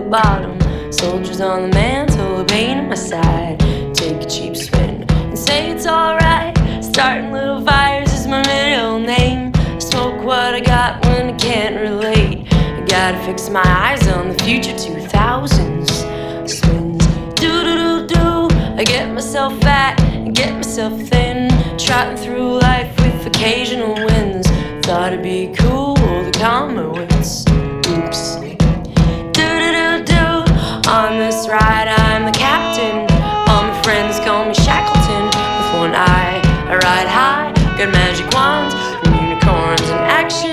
bottom. Soldiers on the mantle, a pain in my side. Take a cheap spin and say it's alright. Starting little fires is my middle name. I smoke what I got when I can't relate. I gotta fix my eyes on the future 2000s. Spins, do-do-do-do. I get myself fat and get myself thin. Trotting through life with occasional wins. Thought it'd be cool, the karma wins. Oops. Do-do-do-do. On this ride I'm the captain. All my friends call me Shackleton. With one eye I ride high. Got magic wands and unicorns in action.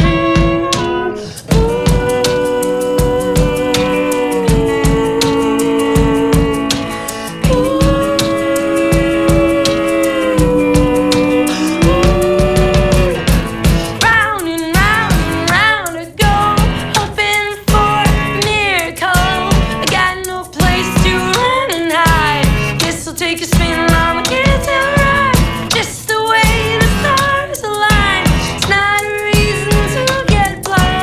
Take a spin on the kids hill ride. Just the way the stars align. It's not a reason to get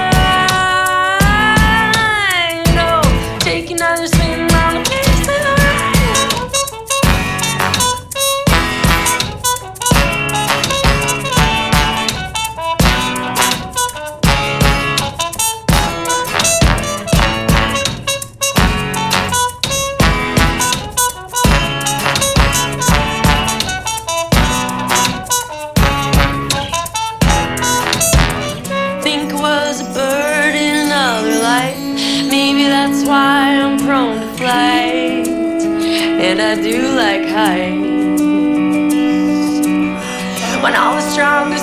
blind. No, take another spin on the kids hill Maybe that's why I'm prone to flight, and I do like heights. When all the strongest